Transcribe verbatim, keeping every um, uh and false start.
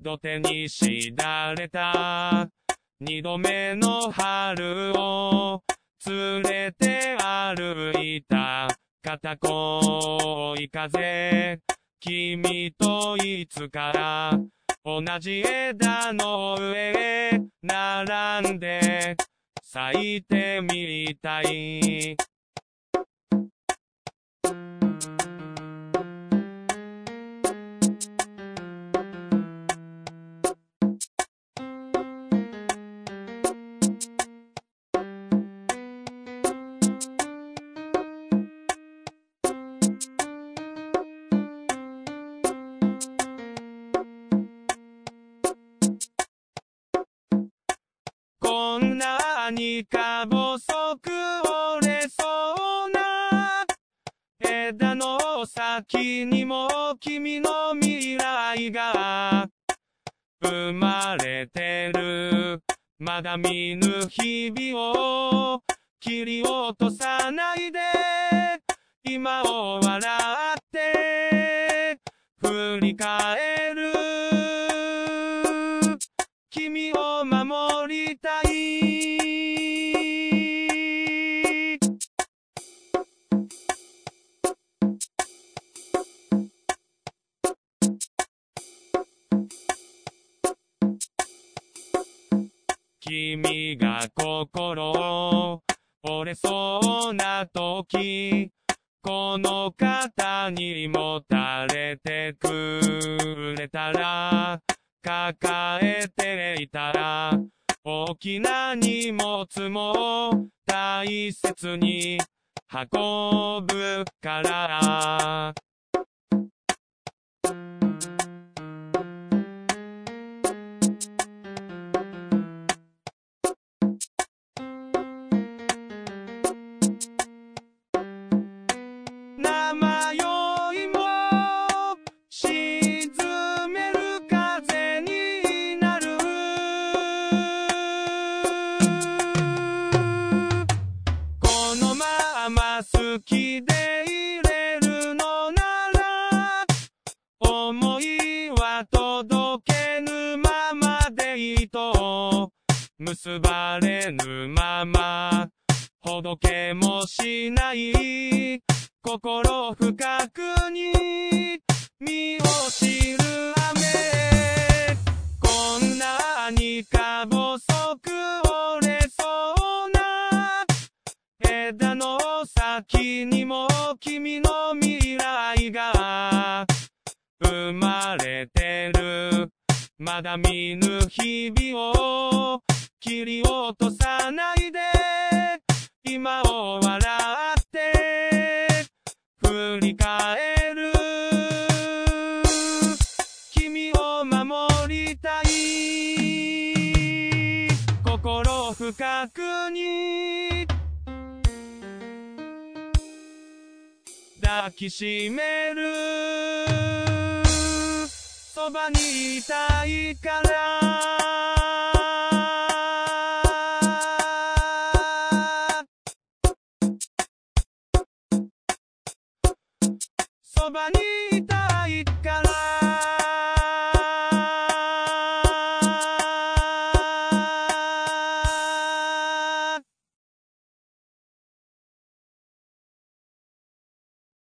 度手にしだれた二度目の春を連れて歩いた片恋風、君といつか同じ枝の上へ並んで咲いてみたい。こんなにか細く折れそうな枝の先にも君の未来が生まれてる。まだ見ぬ日々を切り落とさないで今を笑って振り返る。君を守りたい。君が心折れそうな時、この肩にもたれてくれたら、抱えていたら大きな荷物も大切に運ぶから。生酔いも沈める風になる。このまま好きでいれるのなら、思いは届けぬままでいいと、結ばれぬままほどけもしない心深くに身を知る雨。こんなにか細く折れそうな枝の先にも君の未来が生まれてる。まだ見ぬ日々を切り落とさないで今を笑って振り返る。君を守りたい。心深くに抱きしめる。そばにいたいからそばにいたいから